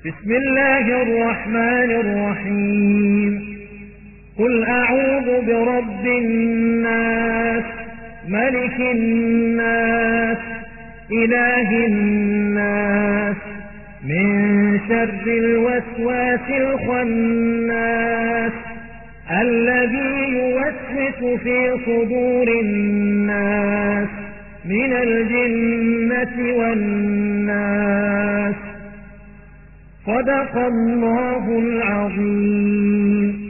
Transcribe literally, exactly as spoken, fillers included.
بسم الله الرحمن الرحيم قل أعوذ برب الناس ملك الناس إله الناس من شر الوسواس الخناس الذي يوسوس في صدور الناس من الجنة والناس. صدق الله العظيم.